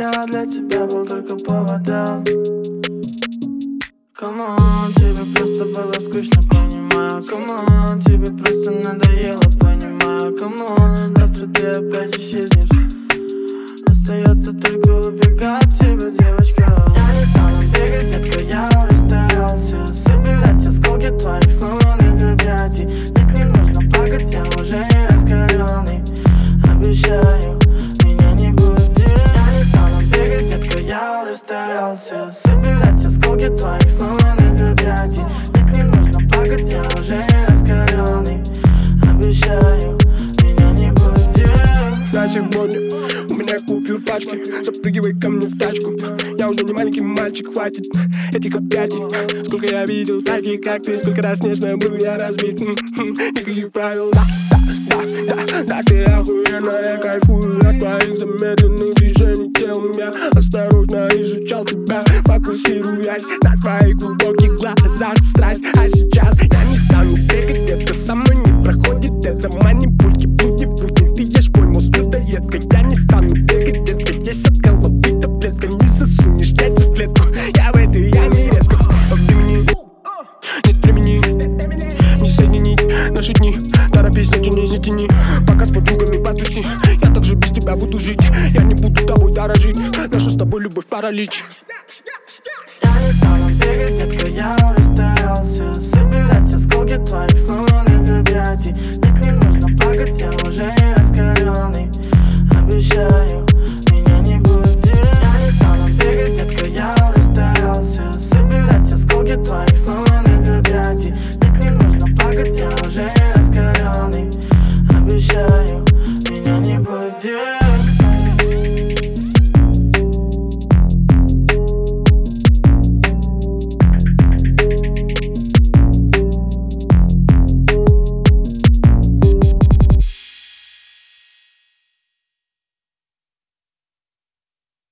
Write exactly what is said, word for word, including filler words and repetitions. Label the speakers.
Speaker 1: я для тебя был только поводом. Камон, тебе просто было скучно, понимаю. Камон, тебе просто надоело, понимаю. Камон, завтра ты опять исчезнешь. Остается только убегать тебя, девочка. Я не стану бегать, детка, я уже старался собирать осколки твоих сломанных объятий. Нет, не нужно плакать, я уже не раскаленный. Обещаю, меня не будет. Я не стану бегать, детка, я уже старался собирать осколки твоих сломанных объятий. Нет, не нужно плакать, я уже не раскаленный. Обещаю, меня не будет.
Speaker 2: На сегодня у меня купюр пачки. Запрыгивай ко мне в тачку. Я уже не маленький мальчик, хватит этих объятий. Сколько я видел таких, как ты, сколько раз нежно был я разбит. Никаких правил, да, да, да, да, да, ты охуенно, я кайфую от твоих замедленных движений телом. Я осторожно изучал тебя, фокусируясь на твоих глубоких глазах. Страсть, а сейчас я не стану бегать, это со мной не проходит. Это манипульки, будни, будни, ты ешь мой мозг, людоедка. Я не стану бегать, детка, есть от головы таблетка. Не засунешь яйца в клетку, я в этой яме резко. Времени, нет времени, не соединить наши дни. Торопись, не тяни, не тяни, пока с подругами потуси. Я также без тебя буду жить, я не буду тобой дорожить. Нашу с тобой любовь паралич.
Speaker 1: Я не стану бегать, детка, я уже старался собирать осколки твоих сломанных объятий.